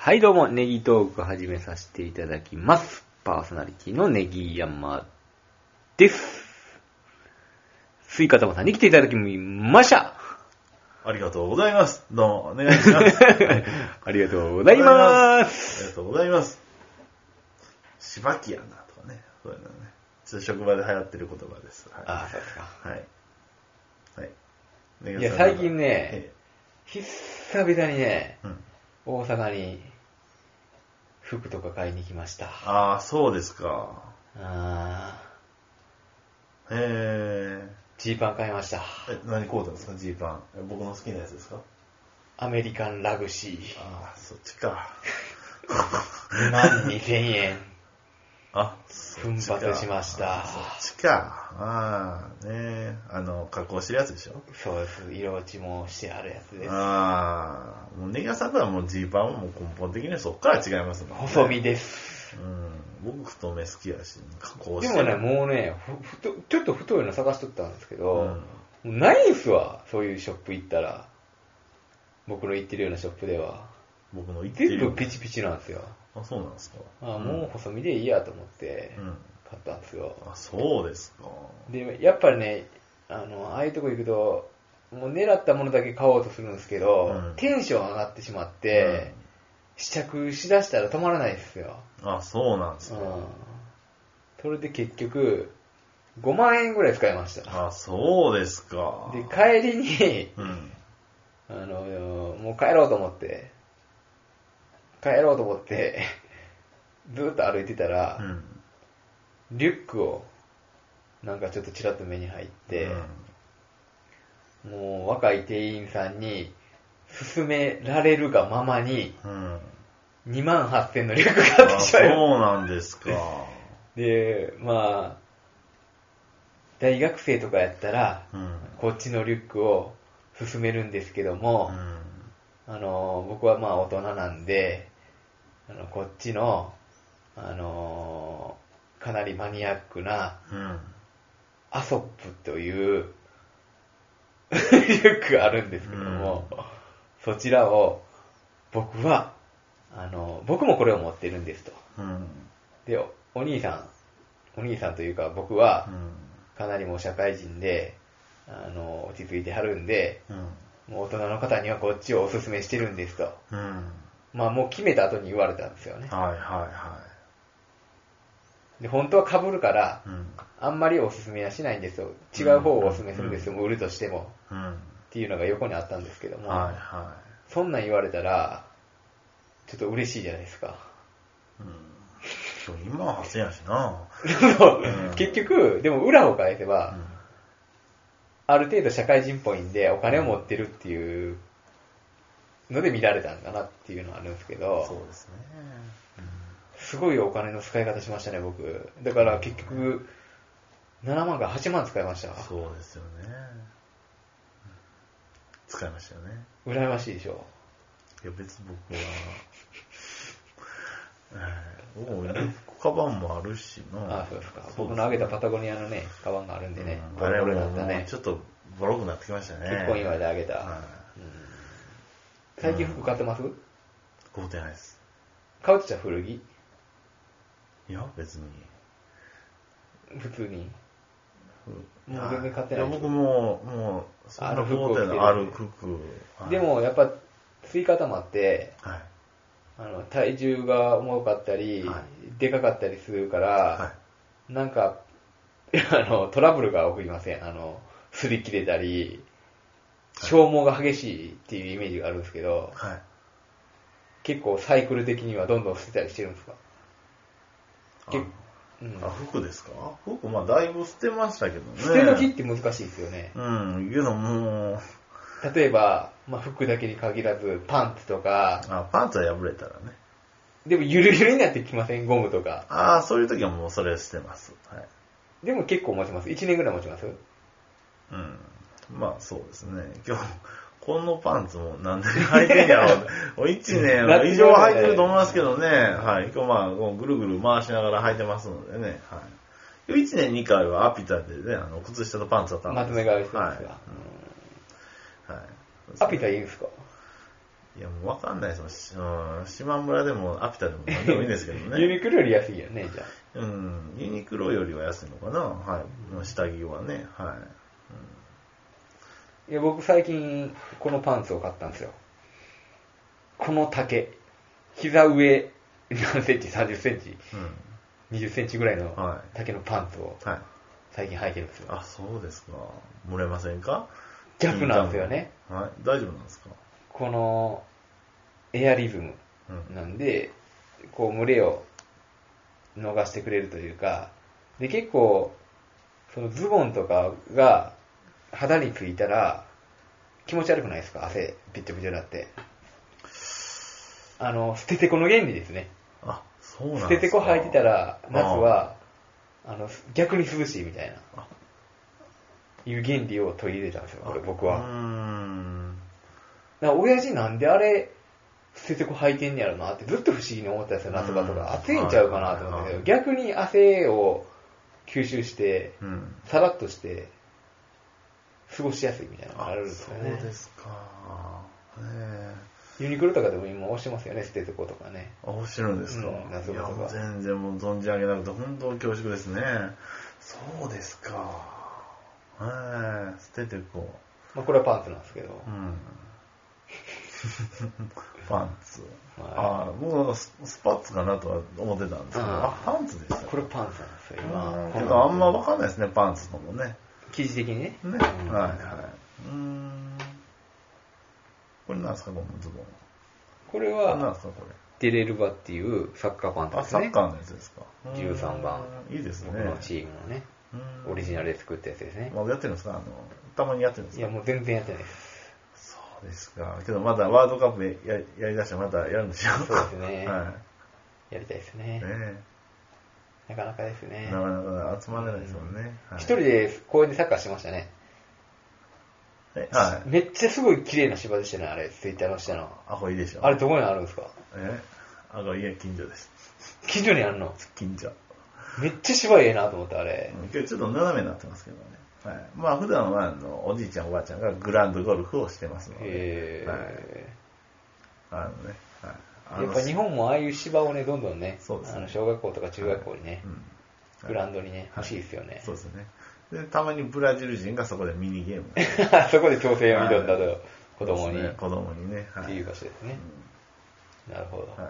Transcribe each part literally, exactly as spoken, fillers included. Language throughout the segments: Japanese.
はいどうも、ネギトーク始めさせていただきます。パーソナリティのネギ山です。スイカ玉さんに来ていただきました。 ありがとうございます。どうも、お願いします。 ありがとうございます。 ありがとうございます。しばきやなとかね。そういうのね。ちょっと職場で流行ってる言葉です。はい、 ああ、そうですか。 はい。はい。 いや、最近ね、久々にね、うん、大阪に服とか買いに来ました。 ああ、そうですか。 ああ。へえ。 ジーパン買いました。 え、何買うたんですか、ジーパン。僕の好きなやつですか？ アメリカンラグシー。 ああ、そっちか。 にまんにせんえん。 あ、 奮発しました。 そっちか。ああ、ね、あの、加工してるやつでしょ？ そうです。色落ちもしてあるやつです。 ああ、もうネギ屋さんとはもうジーパンはもう根本的にそっから違いますもんね。 細身です。 うん。僕太め好きやし、加工してる。でもね、もうね、ふふちょっと太いの探しとったんですけど、うん、ないんすわ、そういうショップ行ったら。僕の行ってるようなショップでは。 僕の行ってる全部ピチピチなんですよ。 あ、そうなんですか。 あ、もう細身でいいやと思って買ったんですよ。 うん、あ、そうですか。 で、やっぱりね、あの、ああいうとこ行くと、もう狙ったものだけ買おうとするんですけど、うん、テンション上がってしまって、うん、試着しだしたら止まらないですよ。 あ、そうなんですか。うん、 それで結局、ごまんえんぐらい使いました。 あ、そうですか。 で、帰りに、うん、あの、もう帰ろうと思って、帰ろうと思って、ずーっと歩いてたら、うん、リュックを、なんかちょっとちらっと目に入って、うん、もう若い店員さんに勧められるがままに、うん、にまんはっせんのリュック買ってしまいました。 そうなんですか。 で、まあ、大学生とかやったら、うん、こっちのリュックを勧めるんですけども、うん、あの、僕はまあ大人なんで、あのこっちの、あのー、かなりマニアックな、うん、アソップというリュックがあるんですけども、うん、そちらを僕は、あのー、僕もこれを持ってるんですと。うん、でお、お兄さん、お兄さんというか僕は、かなりもう社会人で、あのー、落ち着いてはるんで、うん、もう大人の方にはこっちをおすすめしてるんですと。うん、まあもう決めた後に言われたんですよね。 はいはいはい。 で、本当は被るから、うん、あんまりおすすめはしないんですよ。違う方をおすすめするんですよ、うん、売るとしても、うん。っていうのが横にあったんですけども、はいはい、そんなん言われたら、ちょっと嬉しいじゃないですか。 うん、今ははっせんやしな。 うん、結局、でも裏を返せば、うん、ある程度社会人っぽいんでお金を持ってるっていうので見られたんかなっていうのはあるんですけど、 そうですね、 うん、すごいお金の使い方しましたね、僕。だから結局ななまんかはちまん使いました。 そうですよね、使いましたよね。 羨ましいでしょ。 いや別に僕はおうカバンもあるしな。 あ、そうですか。僕のあげたパタゴニアのねカバンがあるんでね、 うん、あれもちょっとボロくなってきましたね。 結婚祝いであげた、はい、うん、最近服買ってます？ 買ってないです。 買うって言ったら古着？ いや別に普通にもう全然買ってない。 いや僕ももうそんな服を着てる、ある服、 はい、でもやっぱスイカ玉って、はい、あの体重が重かったり、はい、でかかったりするから、はい、なんかあのトラブルが起こりません？あの擦り切れたり消耗が激しいっていうイメージがあるんですけど、はい、結構サイクル的にはどんどん捨てたりしてるんですか？ あ、うん、あ、服ですか？服まあだいぶ捨てましたけどね。 捨て時って難しいですよね。 うん、けどもう例えば、まあ、服だけに限らずパンツとか。 あ、パンツは破れたらね。 でもゆるゆるになってきません？ゴムとか。 ああ、そういう時はもうそれ捨てます。はい。 でも結構持ちます。いちねんぐらい持ちます？ うん。まあそうですね。今日、このパンツもなんで履いてんやろう。いちねん以上履いてると思いますけどね。はい。今日まあぐるぐる回しながら履いてますのでね。はい。いちねんにかいはアピタでね、あの靴下とパンツだったんです。 まとめ買いしてますが。はい。 はい、 アピタいいんですか？ いや、もうわかんないですよ。島村でもアピタでも何でもいいんですけどね。 ユニクロより安いよね、じゃあ。 うん、ユニクロよりは安いのかな、はい。下着はね、はい。 うん、いや、僕最近、このパンツを買ったんですよ。この丈、膝上何センチ、さんじゅっセンチ、うん、にじゅっセンチぐらいの丈のパンツを最近履いてるんですよ。 はい、あ、そうですか。漏れませんか？ 逆なんですよね。 はい、大丈夫なんですか？ このエアリズムなんで、うん、こう群れを逃してくれるというか、で結構そのズボンとかが肌についたら気持ち悪くないですか？汗ピッチョピチョになって。あの捨ててこの原理ですね。 あ、そうなんですか。 捨ててこ履いてたら夏はあの逆に涼しいみたいないう原理を取り入れたんですよ。これ僕は。うーん。だから親父なんであれ捨ててこ履いてんねやろなってずっと不思議に思ったんですよ。夏場とか暑いんちゃうかなと思ったけど、逆に汗を吸収して、うん、さらっとして過ごしやすいみたいなのがあるんですよね。 そうですか。へユニクロとかでも今押してますよね、捨ててことかね。 あ、押してるんですか。うん、夏場とか。いや、もう全然もう存じ上げなくて本当恐縮ですね。そうですか。はい、捨ててこう。まあこれはパンツなんですけど。うん。 パンツ。はい、ああ、僕なんかスパッツかなとは思ってたんですけど、あ、パンツでした。 これパンツなんですよ、今。 けどあんま分かんないですね、パンツともね。 生地的にね。ね。 はいはい。うーん。これなんですか、このズボン。 これは、 なんですか、これ。 デレルバっていうサッカーパンツですね。 あ、サッカーのやつですか。 じゅうさんばん。 いいですね。 僕のチームのね、オリジナルで作ったやつですね。 まだやってるんですか？あの、たまにやってるんですか？ いや、もう全然やってないです。 そうですか。けどまだワールドカップで や, やりだしたらまたやるんでしょうか。そうですね。 はい。 やりたいですね。ねなかなかですね。 なかなか集まれないですもんね。 うんはい、一人で公園でサッカーしてましたね。はい、めっちゃすごい綺麗な芝でしたね、あれ、ツイッターの下の。 あ、これいいでしょ。 あれどこにあるんですか？ えあ、これ家近所です。 近所にあるの？ 近所。 めっちゃ芝ええなと思ったあれ。 うん、今日ちょっと斜めになってますけどね。はい。まあ普段はあのおじいちゃんおばあちゃんがグランドゴルフをしてますので。へー。はい。あのね。はい。あのやっぱ日本もああいう芝をね、どんどんね、そうですね、あの小学校とか中学校にね、はいうん、グラウンドにね、欲しいですよね、はい。 そうですね。で、たまにブラジル人がそこでミニゲーム。 そこで調整を挑んだと、子供に、 ね。子供にね。 はい、っていう場所ですね。うん、なるほど。はい。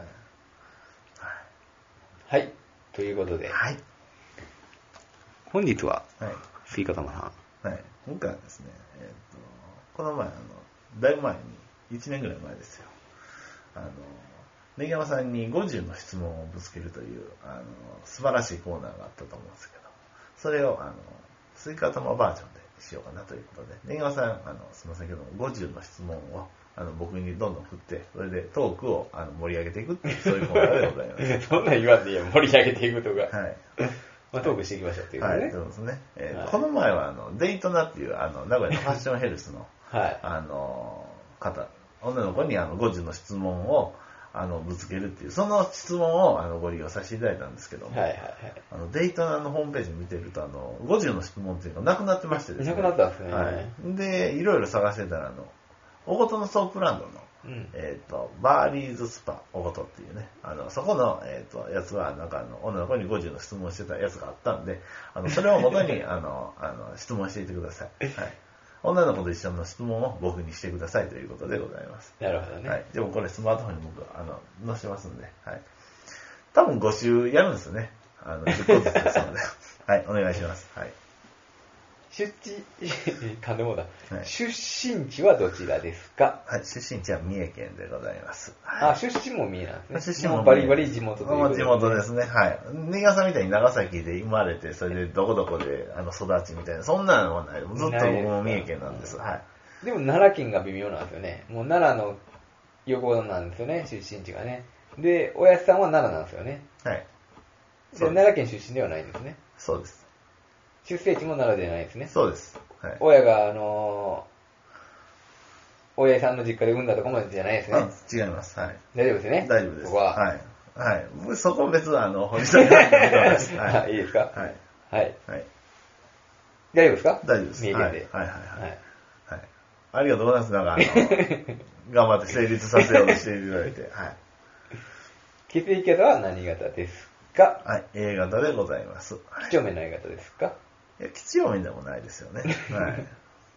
はい。 はい。ということで、 はい。 本日は、はい、スイカ玉さん。はい。今回はですね、えっと、この前、あの、だいぶ前に、いちねんぐらい前ですよ。あの、ネギ山さんにごじゅうの質問をぶつけるという、あの、素晴らしいコーナーがあったと思うんですけど、それを、あの、スイカ玉バージョンでしようかなということで、ネギ山さん、あの、すみませんけども、ごじゅうの質問を、あの、僕にどんどん振って、それでトークをあの盛り上げていくっていう、そういうコーナーでございます。 そんなん言わんでいいよ、盛り上げていくとか。はい。まあ、トークしていきましょうっていうね。 はい、そうですね。えーはい、この前は、あの、デイトナっていう、あの、名古屋のファッションヘルスの、はい、あの、方、女の子にあのごじゅうの質問を、あの、ぶつけるっていう、その質問をあのご利用させていただいたんですけども、はいはいはい、あのデイトナのホームページ見てると、あの、ごじゅうの質問っていうのがなくなってましてですね。 なくなったんですね。 はい。で、いろいろ探してたら、あの、おごとのソープランドの、うん、えっ、ー、と、バーリーズスパおごとっていうね、あの、そこの、えっ、ー、と、やつは、なんかあの、女の子にごじゅうの質問してたやつがあったんで、あの、それを元に、あの、あの、質問していてください。はい。女の子と一緒の質問を僕にしてくださいということでございます。 なるほどね。 はい。でもこれスマートフォンに僕、あの、載せますんで、はい。多分ご週やるんですよね。あの、じゅっこずつですので。はい、お願いします。はい。 出地、かんでもだ、はい。出身地はどちらですか？ はい、出身地は三重県でございます。 はい、あ、出身も三重なんですね。 出身もバリバリ地元ということで。地元ですね。はい。ネギさんみたいに長崎で生まれて、それでどこどこであの育ちみたいな、そんなのはない。ずっと僕も三重県なんです。はい。 でも奈良県が微妙なんですよね。もう奈良の横なんですよね、出身地がね。で、おやすさんは奈良なんですよね。はい。で、奈良県出身ではないんですね。 そうです。 出生地も奈良ではないですね。 そうです。はい、 親が、あのー、親さんの実家で産んだとかもじゃないですね。 違います。はい。 大丈夫ですね。 大丈夫です。 そこは。 はい。はい。そこは別に、あの、掘り下げなくてもいいです。 はい。いいですか？はい。はい。はい。大丈夫ですか？ 大丈夫です。 三重県で。 はい。はい。はい。はい。 ありがとうございます。なんかあの、頑張って成立させようとしていただいて。はい。 血液型は何型ですか？ はい、A 型でございます。 几帳面の A 型ですか？ いや、几帳面でもないですよね。はい。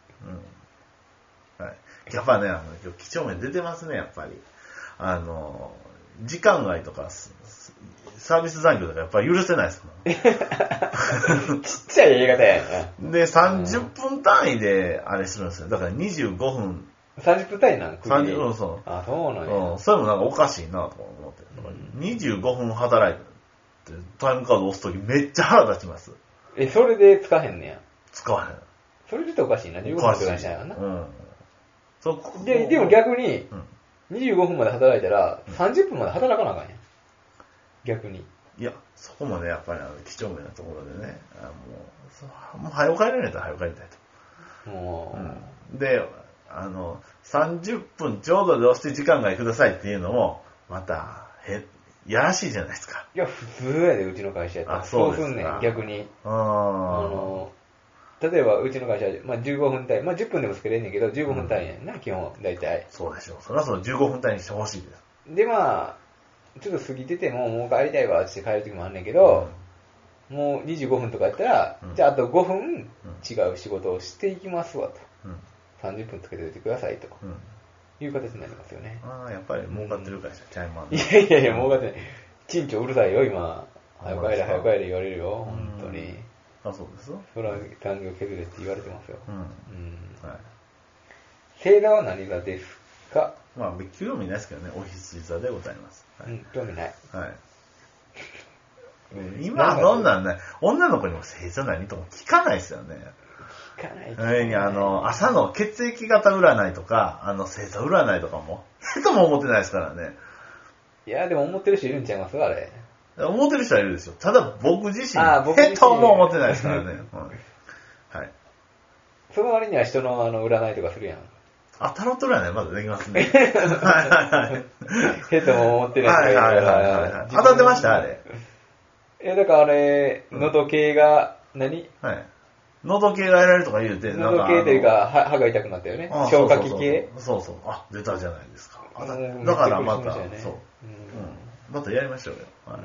うん。はい。やっぱね、あの、今日几帳面出てますね、やっぱり。あの、時間外とか、サービス残業とかやっぱり許せないですもん。 ちっちゃい A 型やな。で、さんじゅっぷん単位であれするんですよ。だからにじゅうごふん。 さんじゅっぷん単位なんさんじゅっぷん、そう。 あ、そうなんや。 うん、それもなんかおかしいなと思って。うん、にじゅうごふん働いて、タイムカード押すときめっちゃ腹立ちます。 え、それで使えへんねや。 使わへん。 それでおかしいな。じゅうごふんとかにしないからな。うん。 そで、でも逆に、にじゅうごふんまで働いたら、さんじゅっぷんまで働かなあかんやん。逆に。 いや、そこまでやっぱりあの、几帳面なところでね、あもう、もう早く帰れないと早く帰りたいと。もう、うん。で、あの、さんじゅっぷんちょうどで押して時間外くださいっていうのも、また、へ、やらしいじゃないですか。 いや、普通やで、うちの会社やったら。そうすんねん、逆に。あの、例えば、うちの会社、まあ、じゅうごふん単位、まあ、じゅっぷんでも作れんねんけど、じゅうごふん単位やんな、うん、基本、大体。 そうでしょう。それはそのじゅうごふん単位にしてほしいです。 で、まあ、ちょっと過ぎてても、もう帰りたいわって帰る時もあんねんけど、うん、もうにじゅうごふんとかやったら、うん、じゃああとごふん違う仕事をしていきますわと。うん、さんじゅっぷんつけておいてくださいと。うんいう形になりますよね。 ああ、やっぱり儲かってる会社ちゃいます、 ね。いやいやいや、儲かってない。賃賃うるさいよ、今。早く帰れ、早く帰れ言われるよ、本当に。 あ、そうですよ。 それは残業削れって言われてますよ。うん。うんはい。 星座は何座ですか？ まあ、興味ないですけどね、お羊座でございます。 はい、うん、興味ない。はい。 今はどんなんね、女の子にも星座何とも聞かないですよね。 聞かない。 上にあの、朝の血液型占いとか、あの、星座占いとかも、へとも思ってないですからね。 いや、でも思ってる人いるんちゃいますあれ。 思ってる人はいるですよ。ただ僕自身、へとも思ってないですからね。はい。 その割には人のあの占いとかするやん。 あ、タロット占いまだできますね。はいはいはい。 へとも思ってるやつがいるから。はいはいはいはい。 当たってましたあれ。 え、だからあれ、喉系が何、 はい。喉系がやられるとか言うて、 なんか。喉系というか、歯が痛くなったよね。消化器系。 そうそう。あ、出たじゃないですか。だからまた、そう。またやりましょうよ。はい。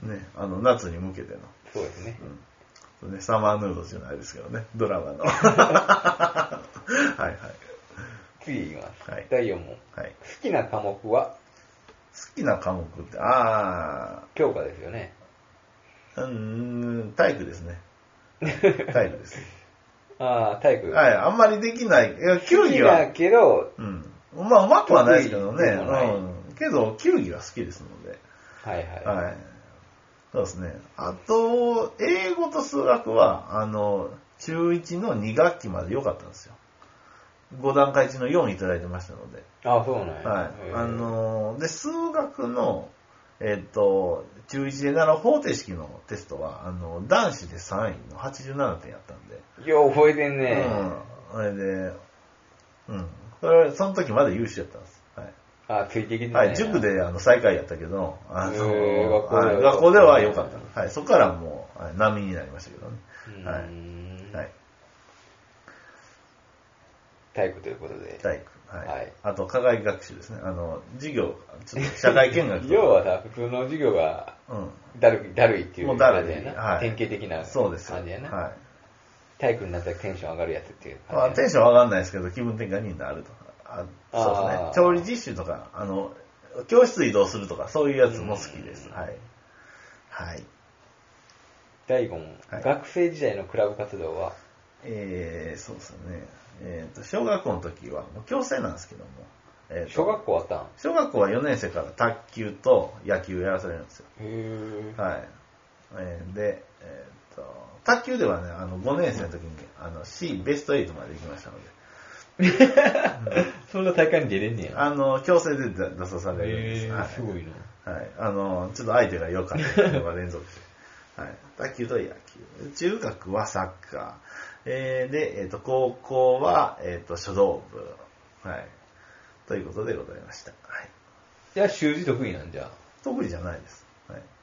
ね、あの、夏に向けての。 そうですね。 うん。ね、サマーヌードじゃないですけどね、ドラマの。はいはい。 次いきます。はい。だいよん問。 はい。 好きな科目は？ 好きな科目って、あー。教科ですよね。 うーん、体育ですね。体育です。 ああ、体育。 はい、あんまりできない。いや、球技は。 好きだけど、 うん。まあ、うまくはないですけどね。うん。けど、球技が好きですので。 はいはい。 はい。そうですね。あと、英語と数学は、あの、中いちのに学期まで良かったんですよ。ご段階中のよんいただいてましたので。 ああ、そうなんや。 はい。あの、で、数学の、えっと、中いちで習う方程式のテストは、あの、男子でさんいのはちじゅうななてんやったんで。 よう覚えてんね。 うん。それで、うん。それその時まで優秀やったんです。はい。 あ、ついてきてない。はい、塾であの最下位やったけど、あの、 学校では、 はい、学校では良かった。はい。そこからもう、はい、波になりましたけどね。はい。はい。 体育ということで。 体育。はい。はい、あと、課外学習ですね。あの、授業、ちょっと社会見学。 要はさ、普通の授業が、だるい、だるいっていう感じやな。はい、典型的な感じやな。はい。体育になったらテンション上がるやつっていう感じ。 まあ、テンション上がらないですけど、気分転換になるとか。あそうですね。調理実習とか、あの、教室移動するとか、そういうやつも好きです。はい。はい。 だいご問、はい。学生時代のクラブ活動は？ えー、そうですね。えっ、ー、と、小学校の時は、もう強制なんですけども。 えー、小学校あったん？ 小学校はよねん生から卓球と野球やらされるんですよ。 へー。 はい。えー、で、えっ、ー、と、卓球ではね、あの、ごねん生の時に、あの、C ベストはちまで行きましたので。 そんな大会に出れんねや。 あの、強制で出さされるんです。 へー、 はい、 すごいな。 はい。あの、ちょっと相手が良かったのが連続して。はい。卓球と野球。中学はサッカー。えー、で、えっ、ー、と、高校は、えっ、ー、と、書道部。はい。ということでございました。はい。 じゃあ、習字得意なんじゃ？ 得意じゃないです。はい。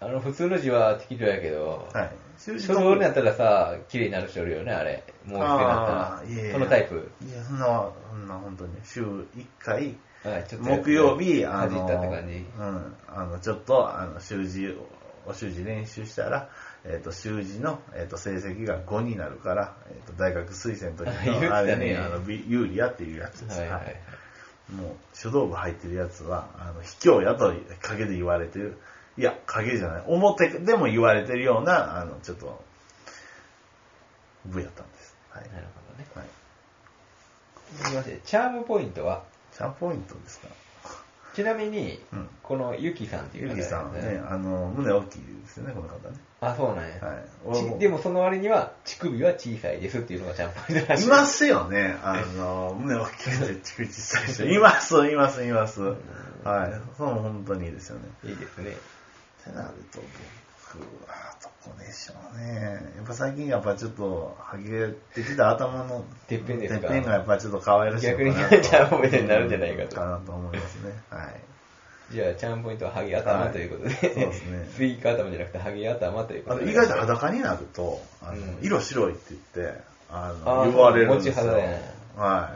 あの、普通の字は適当やけど、 はい。 書道になったらさ、綺麗になる人おるよね、あれ。もう一回なったら。いやいやそのタイプ。 いや、そんな、そんな本当に、週いっかい、 はい、ちょっと木曜日、あの、 ったって感じ。 うん、あの、ちょっと、あの、習字、お習字練習したら、えっ、ー、と、習字の、えっ、ー、と、成績がごになるから、えっ、ー、と、大学推薦の時の、あれに、あの、有利やっていうやつです。はいはいはい。もう、書道部入ってるやつは、あの、卑怯やと陰で言われてる。いや、陰じゃない。表でも言われてるような、あの、ちょっと、部やったんです。はい。 なるほどね。 はい。 続きまして、チャームポイントはチャームポイントですか。 ちなみに、 うん、 このゆきさんっていう方、ね、ゆきさんね、あの、胸大きいですよね、この方ね。 あ、そうなんや。 はい。 でもその割には、乳首は小さいですっていうのがチャームポイントらしい。 いますよね、あの、胸大きくて乳首小さい人。います、います、います。はい。そう、本当にいいですよね。 いいですね。 ってなると、僕はどこでしょうね。やっぱ最近やっぱちょっと、はげてきた頭のてっぺんですか。 てっぺんがやっぱちょっと可愛らしいのかな。 逆にチャームポイントになるんじゃないかと。 かなと思いますね。はい。 じゃあ、チャームポイントはハゲ頭ということで、はい、そうですね。スイーカー頭じゃなくてハゲ頭ということで。 あの意外と裸になると、あの、うん、色白いって言って、あの、言われるんですよ。持ち肌やね。はい。はい。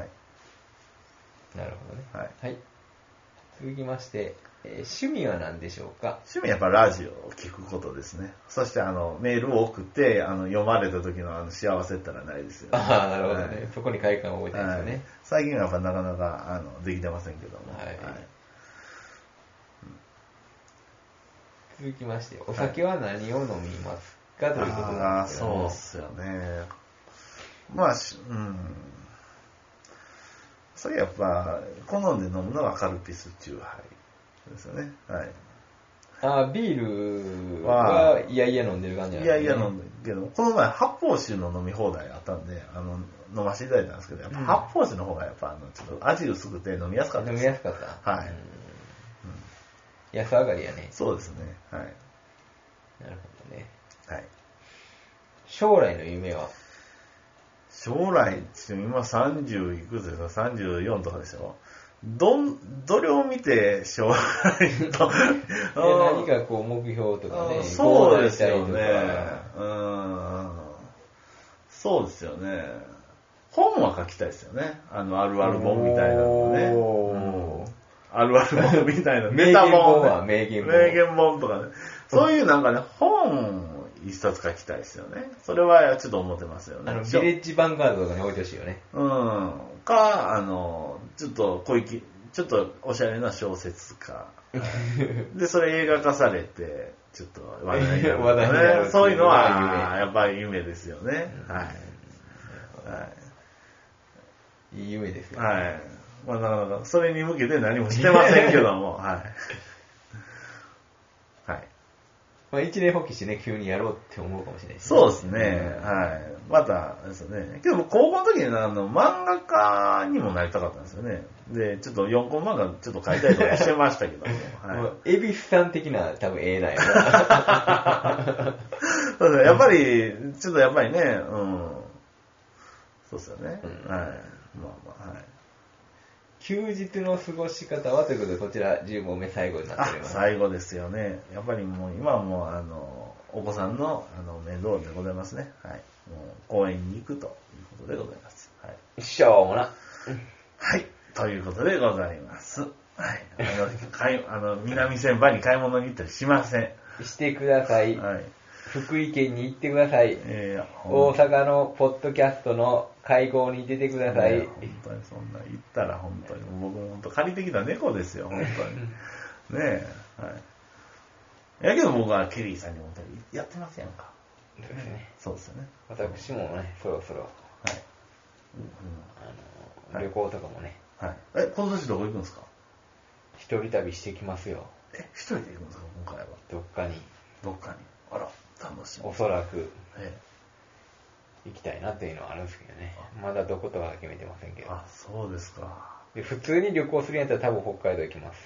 なるほどね。 はい。 はい。続きまして、えー、趣味は何でしょうか？ 趣味はやっぱラジオを聞くことですね。そしてあのメールを送ってあの読まれた時のあの幸せったらないですよね。 ああ、なるほどね、はい。そこに快感を覚えたいですよね、はい。 最近はやっぱなかなかあのできてませんけども。はいはい、 うん、続きまして、お酒は何を飲みますか、はい、ということなんですけども。 ああ、そうっすよね。まあ、うん。それやっぱ好んで飲むのはカルピスチューハイ。ですよね。はい。 ああ、ビールはいやいや飲んでる感じなんですね。 いやいや飲んでるけど、この前発泡酒の飲み放題あったんで、あの、飲ませていただいたんですけど、やっぱ発泡酒の方がやっぱあの、ちょっと味薄くて飲みやすかったです。 飲みやすかった。 はい。うん、 安上がりやね。 そうですね。はい。 なるほどね。 はい。 将来の夢は？ 将来、今さんじゅういくつですか ?さんじゅうよん とかでしょ。どん、どれを見て将来と何かこう目標とかね。 そうですよね。うん。そうですよね。本は書きたいですよね。あの、あるある本みたいなのね。うん、あるある本みたいな。 ネタ本は名言本。 名言本とかね。そういうなんかね、本一冊書きたいですよね。それはちょっと思ってますよね。 あの、ビレッジヴァンガードとかに置いてほしいよね。 うん。か、あの、ちょっと小粋、ちょっとおしゃれな小説か。で、それ映画化されて、ちょっと話題になる、ね。話題になる。そういうのは、やっぱり夢ですよね。うん、はい。 はい。いい夢ですよね。はい。まあ、なかなか、それに向けて何もしてませんけども、はい。はい。 まあ、一年放棄してね、急にやろうって思うかもしれないですね。そうですね。うん、はい。また、ですね。けど、高校の時にあの、漫画家にもなりたかったんですよね。で、ちょっとよんコマ漫画ちょっと書いたりとかしてましたけども。 はい。恵比寿さん的な多分絵なんやな。そうですね。やっぱり、ちょっとやっぱりね、うん。そうですよね。うん、はい。まあまあ、はい。 休日の過ごし方はということで、こちらじゅう問目最後になっております。 最後ですよね。やっぱりもう今はもうあのお子さんのあの面倒でございますね。はい。もう公園に行くということでございます。はい。 しょうもな。 はい。ということでございます。はい。あの、買いあの南千葉に買い物に行ったりしません。 してください。はい。福井県に行ってください。えー、大阪のポッドキャストの会合に出てください。 本当にそんな行ったら本当に僕も本当借りてきた猫ですよ本当に。ねえ、はい。やけど僕はケリーさんにもやってますやんか。 そうですね。 そうですよね。 私もねそろそろはい。うん、あの旅行とかもね。 はい。え今年どこ行くんですか？ 一人旅してきますよ。 え一人で行くんですか今回は？ どっかに。 どっかに。あら。楽しみ。 おそらく、ええ、行きたいなっていうのはあるんですけどね。まだどことは決めてませんけど。 あ、そうですか。 で普通に旅行するんやったら多分北海道行きます。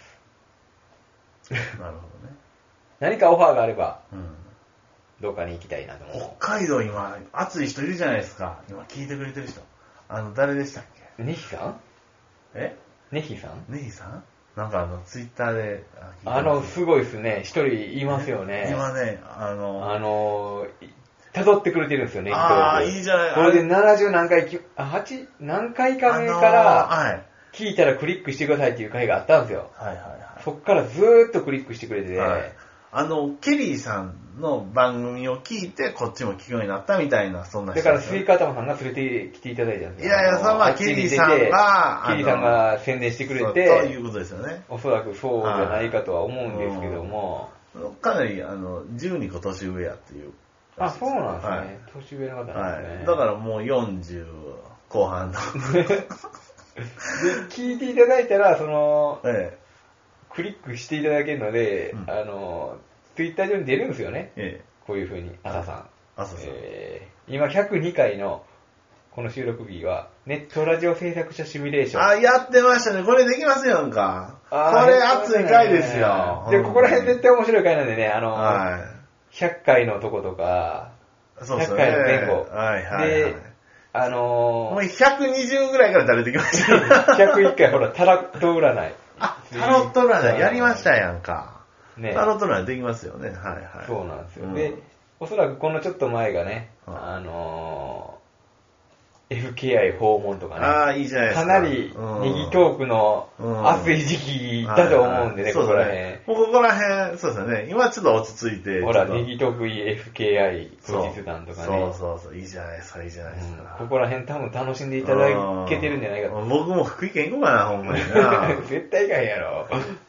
なるほどね。 何かオファーがあれば、 うん、 どっかに行きたいなと思う。 北海道今、暑い人いるじゃないですか。今聞いてくれてる人。あの、誰でしたっけ？ ネヒさん？ え？ ネヒさん？ ネヒさん？ なんかあの、ツイッターで。 あの、すごいですね。一人いますよね。 今ね、あの、 あの、辿ってくれてるんですよね。 ああ、いいじゃない。 これでななじゅう何回、あ、はち、何回か目から、聞いたらクリックしてくださいっていう回があったんですよ。 はいはいはい。 そっからずーっとクリックしてくれて、はい、 あの、ケリーさんの番組を聞いて、こっちも聞くようになったみたいな、そんな人、ね。だからスイカ頭さんが連れてきていただいたんですよ。いやいや、それはケリーさんが、 ケリーさんが宣伝してくれて、 そういうことですよね。 おそらくそうじゃないかとは思うんですけども。 うん、かなり、あの、じゅうにこ年上やっていう。 あ、そうなんですね。はい、年上の方なんですね、はい。 だからもうよんじゅう後半の。 で、聞いていただいたら、その、ええ、クリックしていただけるので、うん、あの、ツイッター上に出るんですよね。ええ、こういう風に、朝さん。 朝さん。 えー、今ひゃくにかいの、この収録日は、ネットラジオ制作者シミュレーション。 あ、やってましたね。これできますよ、なんか。これ熱い回ですよ。 で、ここら辺絶対面白い回なんでね、あの、はい、ひゃっかいのとことか、 そうですね、 ひゃっかいの前後。 はいはい、はい。 で、あのー、 もうひゃくにじゅうぐらいから垂れてきましたよ。 ひゃくいっかい、ほら、タロット占い。 あ、タロット占いやりましたやんか。ね、タロット占いできますよね。はいはい。 そうなんですよ。うん、で、おそらくこのちょっと前がね、あのー、エフケーアイ 訪問とかね。 ああ、いいじゃないですか。 かなり、ネギトークの熱い時期だと思うんでね、ここら辺。 ここら辺、そうですよね。今ちょっと落ち着いて。 ほら、ネギトーク エフケーアイ 後日談とかね。 そうそうそう、いいじゃないですか、いいじゃないですか。 うん、ここら辺多分楽しんでいただけてるんじゃないかと。 僕も福井県行こうかな、ほんまにな。 絶対行かへんやろ。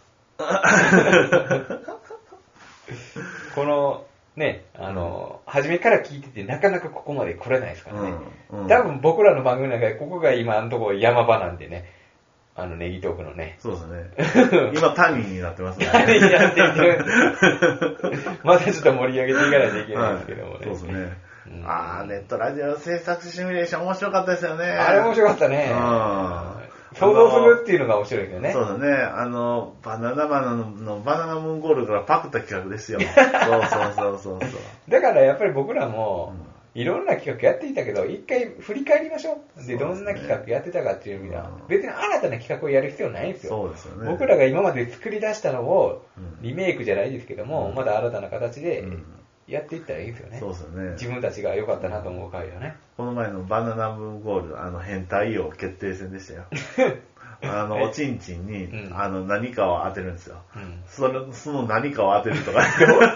この、ね、あの、うん、初めから聞いててなかなかここまで来れないですからね。うんうん、多分僕らの番組の中でここが今のところ山場なんでね。あのネギトークのね。 そうですね。今谷になってますね。 谷になってる。またちょっと盛り上げていかないといけないんですけどもね。はい、 そうですね。うん、あー、ネットラジオ制作シミュレーション面白かったですよね。 あれ面白かったね。想像するっていうのが面白いけどね。 そうだね。あの、バナナバナナのバナナムーンゴールドからパクった企画ですよ。そうそうそうそう。 だからやっぱり僕らも、いろんな企画やっていたけど、一回振り返りましょう。で、どんな企画やってたかっていう意味では、別に新たな企画をやる必要ないんですよ。 そうですよね。 僕らが今まで作り出したのを、リメイクじゃないですけども、まだ新たな形でやっていったらいいんですよね。 そうですよね。 自分たちが良かったなと思う回をね。 この前のバナナムーンゴールド、あの変態王決定戦でしたよ。あの、おちんちんに、うん、あの、何かを当てるんですよ。うん、その、その何かを当てるとか。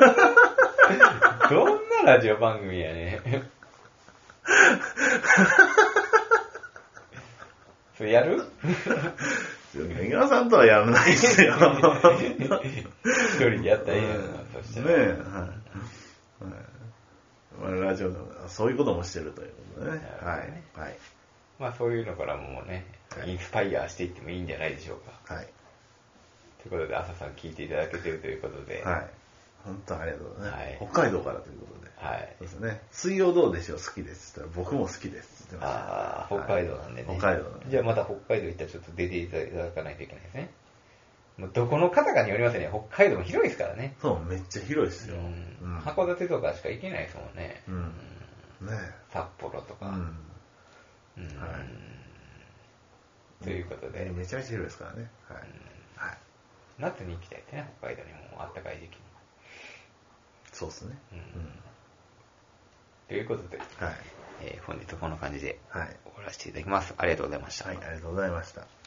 どんなラジオ番組やね。それやる？ メガさんとはやらないですよ。 一人でやったらいいやな、そしたら。ねえ、 はい。はい、ラジオでそういうこともしてるということでね。はい。はい。 まあそういうのからもね、インスパイアしていってもいいんじゃないでしょうか。はい。ということで、朝さん聞いていただけてるということで。 はい。本当ありがとうございます。はい、北海道からということで。 はい。 そうですね。水曜どうでしょう好きですって言ったら僕も好きですって言ってました。 ああ、北海道なんでね。 はい、北海道なんで。 じゃあまた北海道行ったらちょっと出ていただかないといけないですね。もうどこの方かによりますね。北海道も広いですからね。 そう、めっちゃ広いですよ。 うん、函館とかしか行けないですもんね。 うん。ね札幌とか。うん。うん。はい。ということで。 めちゃめちゃ広いですからね。はい。はい。 夏に行きたいってね、北海道にもあったかい時期に。 そうですね。うん。 ということで、はい、えー、本日こんな感じで終わらせていただきます。ありがとうございました。 はい、ありがとうございました。